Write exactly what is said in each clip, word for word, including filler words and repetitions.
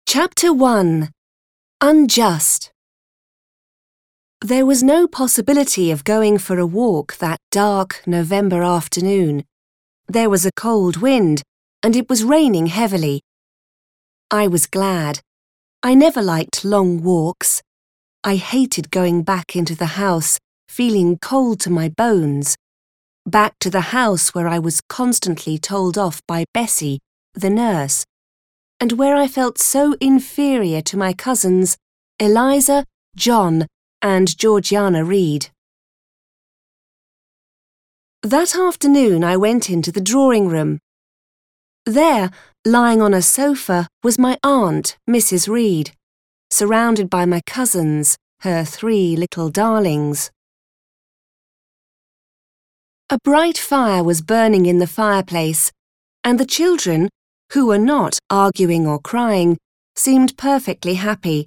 Chapter one. Unjust. There was no possibility of going for a walk that dark November afternoon. There was a cold wind, and it was raining heavily. I was glad. I never liked long walks. I hated going back into the house, feeling cold to my bones. Back to the house where I was constantly told off by Bessie, the nurse, and where I felt so inferior to my cousins, Eliza, John, and Georgiana Reed. That afternoon I went into the drawing room. There, lying on a sofa, was my aunt, Missus Reed, surrounded by my cousins, her three little darlings. A bright fire was burning in the fireplace, and the children, who were not arguing or crying, seemed perfectly happy.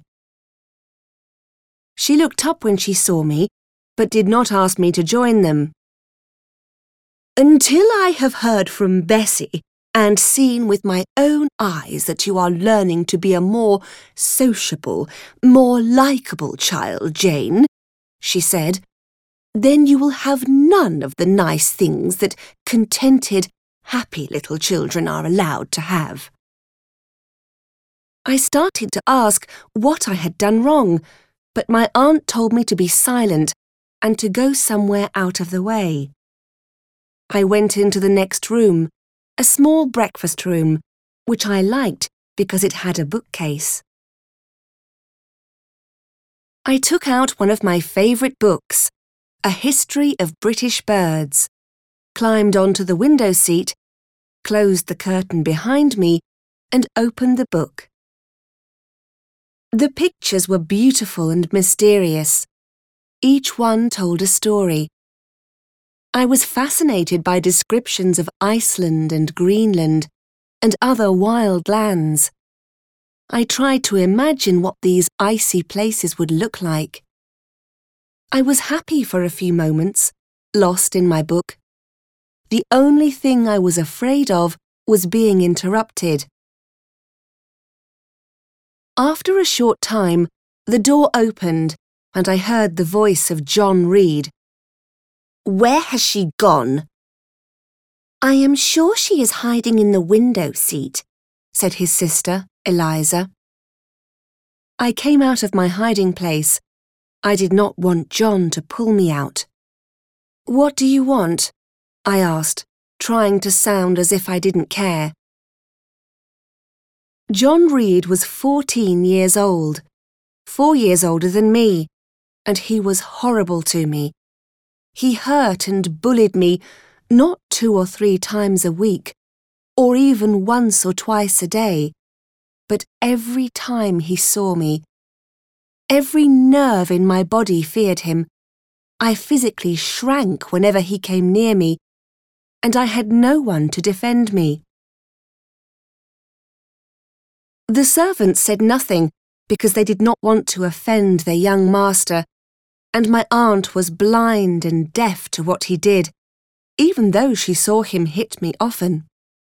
She looked up when she saw me, but did not ask me to join them. "Until I have heard from Bessie and seen with my own eyes that you are learning to be a more sociable, more likeable child, Jane," she said, "then you will have none of the nice things that contented, happy little children are allowed to have." I started to ask what I had done wrong, but my aunt told me to be silent and to go somewhere out of the way. I went into the next room, a small breakfast room, which I liked because it had a bookcase. I took out one of my favourite books, A History of British Birds, climbed onto the window seat, closed the curtain behind me, and opened the book. The pictures were beautiful and mysterious. Each one told a story. I was fascinated by descriptions of Iceland and Greenland and other wild lands. I tried to imagine what these icy places would look like. I was happy for a few moments, lost in my book. The only thing I was afraid of was being interrupted. After a short time, the door opened and I heard the voice of John Reed. "Where has she gone?" "I am sure she is hiding in the window seat," said his sister, Eliza. I came out of my hiding place. I did not want John to pull me out. "What do you want?" I asked, trying to sound as if I didn't care. John Reed was fourteen years old, four years older than me, and he was horrible to me. He hurt and bullied me not two or three times a week, or even once or twice a day, but every time he saw me. Every nerve in my body feared him. I physically shrank whenever he came near me, and I had no one to defend me. The servants said nothing because they did not want to offend their young master, and my aunt was blind and deaf to what he did, even though she saw him hit me often.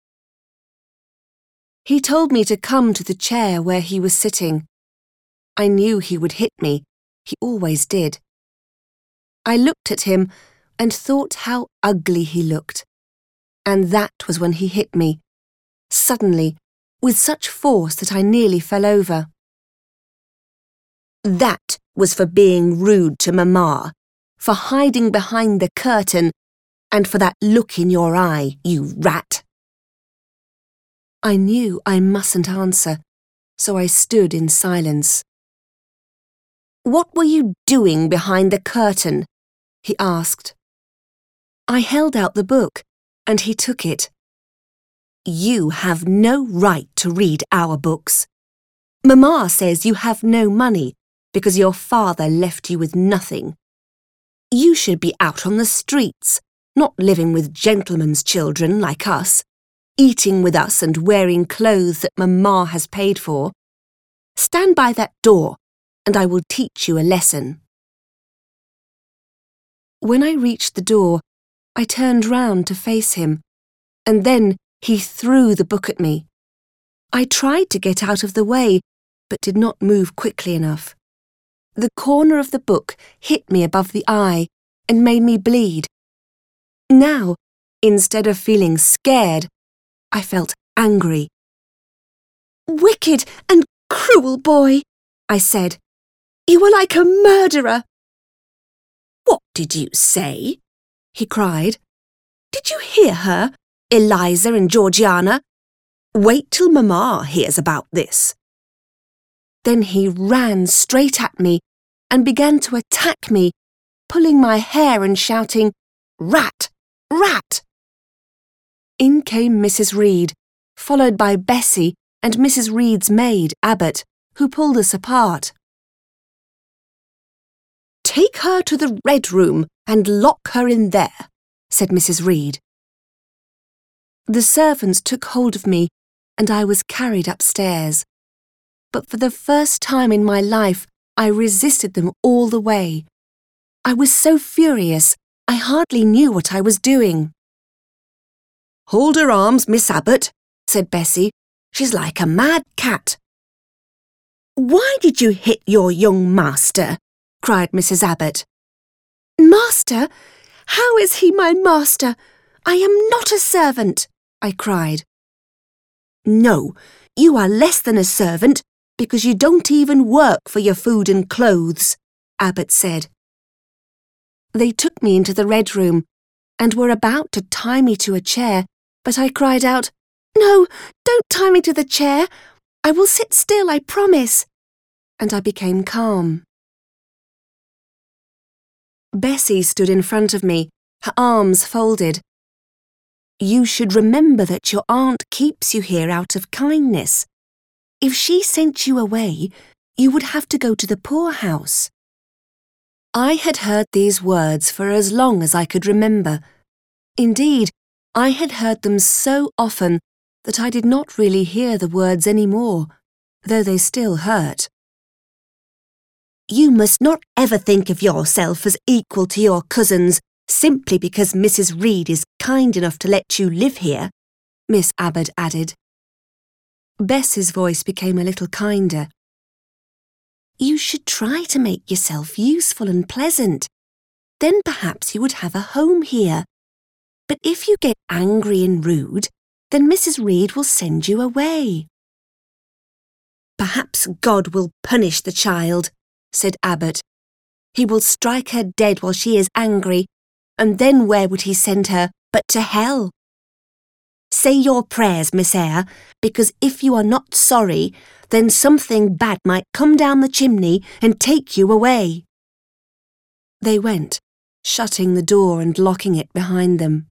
He told me to come to the chair where he was sitting. I knew he would hit me. He always did. I looked at him and thought how ugly he looked. And that was when he hit me, suddenly, with such force that I nearly fell over. "That was for being rude to Mamma, for hiding behind the curtain, and for that look in your eye, you rat." I knew I mustn't answer, so I stood in silence. "What were you doing behind the curtain?" he asked. I held out the book, and he took it. "You have no right to read our books. Mamma says you have no money because your father left you with nothing. You should be out on the streets, not living with gentlemen's children like us, eating with us and wearing clothes that Mamma has paid for. Stand by that door, and I will teach you a lesson." When I reached the door, I turned round to face him, and then he threw the book at me. I tried to get out of the way, but did not move quickly enough. The corner of the book hit me above the eye and made me bleed. Now, instead of feeling scared, I felt angry. "Wicked and cruel boy," I said. "You are like a murderer." "What did you say?" he cried. "Did you hear her, Eliza and Georgiana? Wait till Mamma hears about this." Then he ran straight at me and began to attack me, pulling my hair and shouting, "Rat! Rat!" In came Missus Reed, followed by Bessie and Missus Reed's maid, Abbott, who pulled us apart. "Take her to the Red Room and lock her in there," said Missus Reed. The servants took hold of me and I was carried upstairs. But for the first time in my life, I resisted them all the way. I was so furious, I hardly knew what I was doing. "Hold her arms, Miss Abbott," said Bessie. "She's like a mad cat." "Why did you hit your young master?" cried Missus Abbott. "Master? How is he my master? I am not a servant," I cried. "No, you are less than a servant because you don't even work for your food and clothes," Abbott said. They took me into the Red Room and were about to tie me to a chair, but I cried out, "No, don't tie me to the chair. I will sit still, I promise." And I became calm. Bessie stood in front of me, her arms folded. "You should remember that your aunt keeps you here out of kindness. If she sent you away, you would have to go to the poorhouse." I had heard these words for as long as I could remember. Indeed, I had heard them so often that I did not really hear the words any more, though they still hurt. "You must not ever think of yourself as equal to your cousins simply because Missus Reed is kind enough to let you live here," Miss Abbott added. Bess's voice became a little kinder. "You should try to make yourself useful and pleasant. Then perhaps you would have a home here. But if you get angry and rude, then Missus Reed will send you away." "Perhaps God will punish the child," said Abbott. "He will strike her dead while she is angry, and then where would he send her but to hell? Say your prayers, Miss Eyre, because if you are not sorry, then something bad might come down the chimney and take you away." They went, shutting the door and locking it behind them.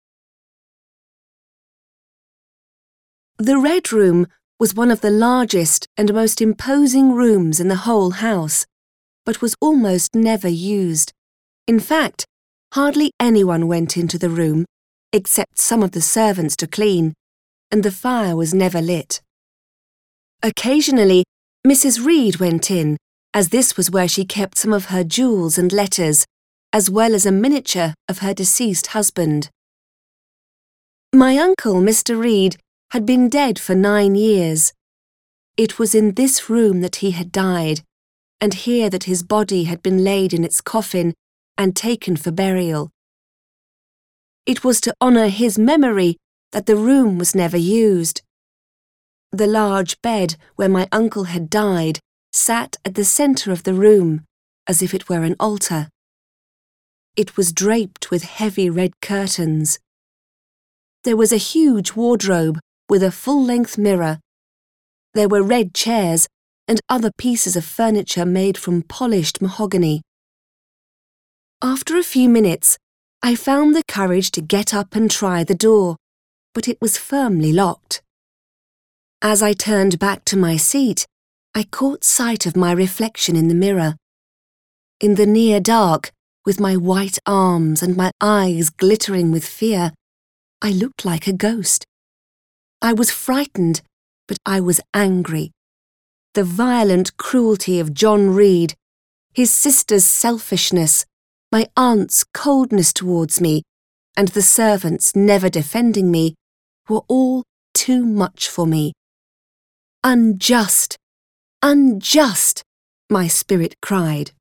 The Red Room was one of the largest and most imposing rooms in the whole house, but was almost never used. In fact, hardly anyone went into the room, except some of the servants to clean, and the fire was never lit. Occasionally, Missus Reed went in, as this was where she kept some of her jewels and letters, as well as a miniature of her deceased husband. My uncle, Mister Reed, had been dead for nine years. It was in this room that he had died, and here that his body had been laid in its coffin and taken for burial. It was to honour his memory that the room was never used. The large bed where my uncle had died sat at the centre of the room, as if it were an altar. It was draped with heavy red curtains. There was a huge wardrobe with a full-length mirror. There were red chairs and other pieces of furniture made from polished mahogany. After a few minutes, I found the courage to get up and try the door, but it was firmly locked. As I turned back to my seat, I caught sight of my reflection in the mirror. In the near dark, with my white arms and my eyes glittering with fear, I looked like a ghost. I was frightened, but I was angry. The violent cruelty of John Reed, his sister's selfishness, my aunt's coldness towards me, and the servants never defending me, were all too much for me. Unjust, unjust, my spirit cried.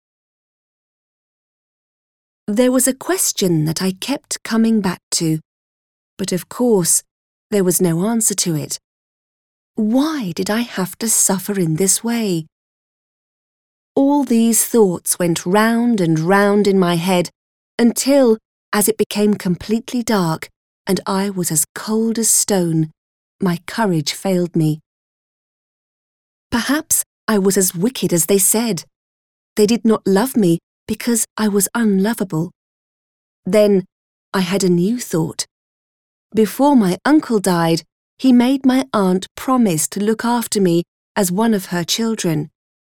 There was a question that I kept coming back to, but of course there was no answer to it. Why did I have to suffer in this way? All these thoughts went round and round in my head until, as it became completely dark and I was as cold as stone, my courage failed me. Perhaps I was as wicked as they said. They did not love me because I was unlovable. Then I had a new thought. Before my uncle died, he made my aunt promise to look after me as one of her children.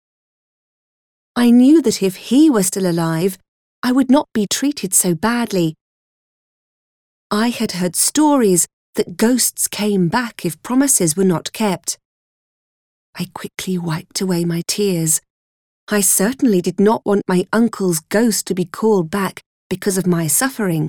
I knew that if he were still alive, I would not be treated so badly. I had heard stories that ghosts came back if promises were not kept. I quickly wiped away my tears. I certainly did not want my uncle's ghost to be called back because of my suffering.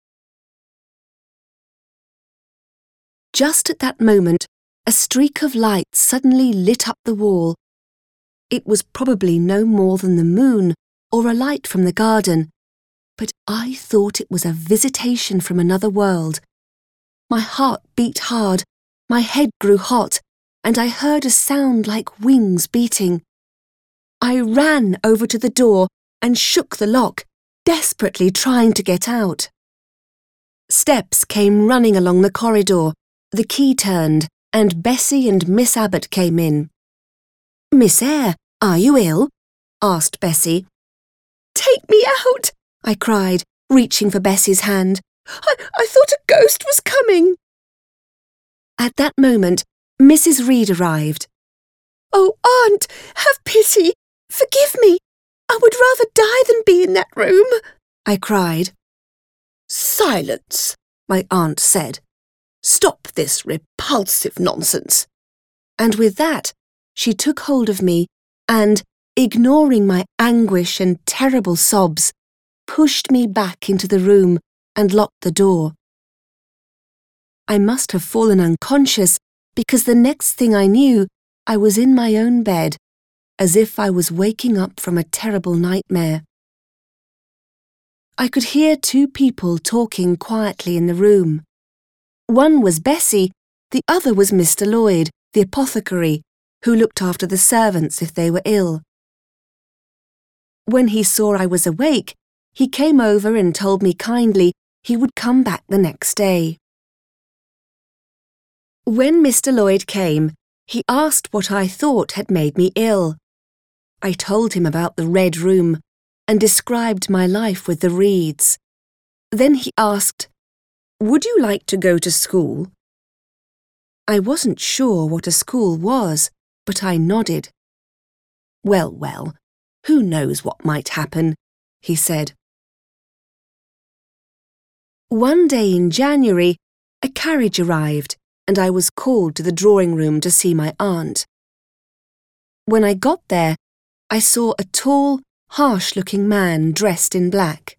Just at that moment, a streak of light suddenly lit up the wall. It was probably no more than the moon or a light from the garden, but I thought it was a visitation from another world. My heart beat hard, my head grew hot, and I heard a sound like wings beating. I ran over to the door and shook the lock, desperately trying to get out. Steps came running along the corridor, the key turned, and Bessie and Miss Abbott came in. "Miss Eyre, are you ill?" asked Bessie. "Take me out," I cried, reaching for Bessie's hand. I, I thought a ghost was coming." At that moment, Missus Reed arrived. "Oh, Aunt, have pity. Forgive me. I would rather die than be in that room," I cried. "Silence," my aunt said. "Stop this repulsive nonsense." And with that, she took hold of me and, ignoring my anguish and terrible sobs, pushed me back into the room and locked the door. I must have fallen unconscious because the next thing I knew, I was in my own bed, as if I was waking up from a terrible nightmare. I could hear two people talking quietly in the room. One was Bessie, the other was Mister Lloyd, the apothecary, who looked after the servants if they were ill. When he saw I was awake, he came over and told me kindly he would come back the next day. When Mister Lloyd came, he asked what I thought had made me ill. I told him about the Red Room and described my life with the Reeds. Then he asked, "Would you like to go to school?" I wasn't sure what a school was, but I nodded. "Well, well, who knows what might happen," he said. One day in January, a carriage arrived and I was called to the drawing room to see my aunt. When I got there, I saw a tall, harsh-looking man dressed in black.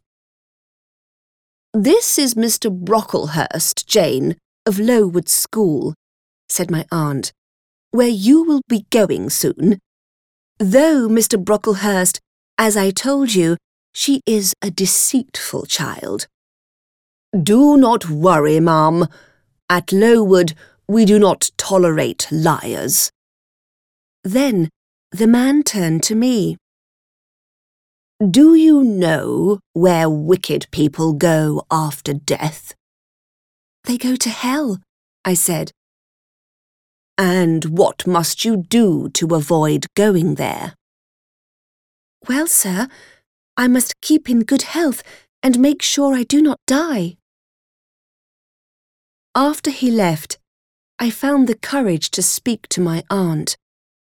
"This is Mister Brocklehurst, Jane, of Lowood School," said my aunt, "where you will be going soon. Though, Mister Brocklehurst, as I told you, she is a deceitful child." "Do not worry, ma'am. At Lowood, we do not tolerate liars." Then the man turned to me. "Do you know where wicked people go after death?" "They go to hell," I said. "And what must you do to avoid going there?" "Well, sir, I must keep in good health and make sure I do not die." After he left, I found the courage to speak to my aunt.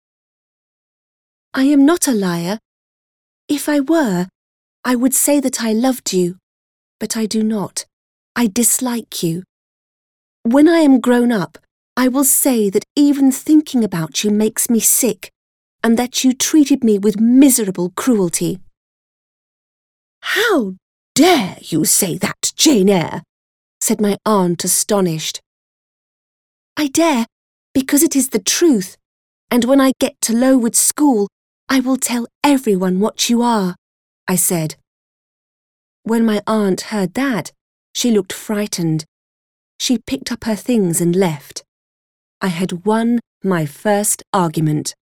"I am not a liar. If I were, I would say that I loved you, but I do not. I dislike you. When I am grown up, I will say that even thinking about you makes me sick, and that you treated me with miserable cruelty." "How dare you say that, Jane Eyre?" said my aunt, astonished. "I dare, because it is the truth. And when I get to Lowood School, I will tell everyone what you are, I said. When my aunt heard that, she looked frightened. She picked up her things and left. I had won my first argument.